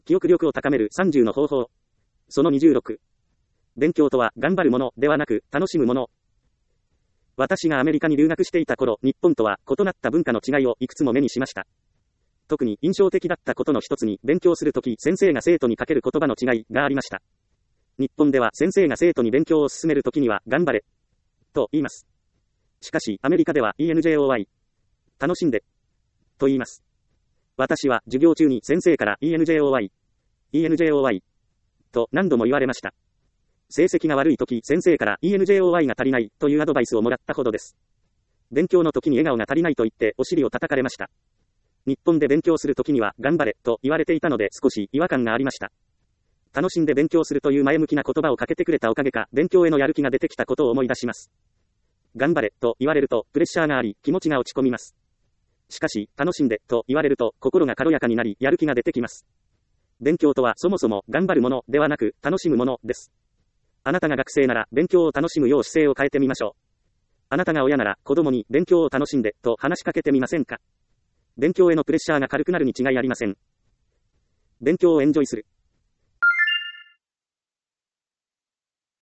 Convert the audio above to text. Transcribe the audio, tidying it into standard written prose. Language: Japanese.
記憶力を高める30の方法。その26。勉強とは頑張るものではなく楽しむもの。私がアメリカに留学していた頃、日本とは異なった文化の違いをいくつも目にしました。特に印象的だったことの一つに、勉強するとき先生が生徒にかける言葉の違いがありました。日本では先生が生徒に勉強を進めるときには頑張れと言います。しかしアメリカでは ENJOY 楽しんでと言います。私は授業中に先生から ENJOY と何度も言われました。成績が悪いとき先生から ENJOY が足りないというアドバイスをもらったほどです。勉強の時に笑顔が足りないと言ってお尻を叩かれました。日本で勉強するときには頑張れと言われていたので少し違和感がありました。楽しんで勉強するという前向きな言葉をかけてくれたおかげか、勉強へのやる気が出てきたことを思い出します。頑張れと言われるとプレッシャーがあり気持ちが落ち込みます。しかし楽しんでと言われると心が軽やかになりやる気が出てきます。勉強とはそもそも頑張るものではなく楽しむものです。あなたが学生なら勉強を楽しむよう姿勢を変えてみましょう。あなたが親なら子供に勉強を楽しんでと話しかけてみませんか。勉強へのプレッシャーが軽くなるに違いありません。勉強をエンジョイする。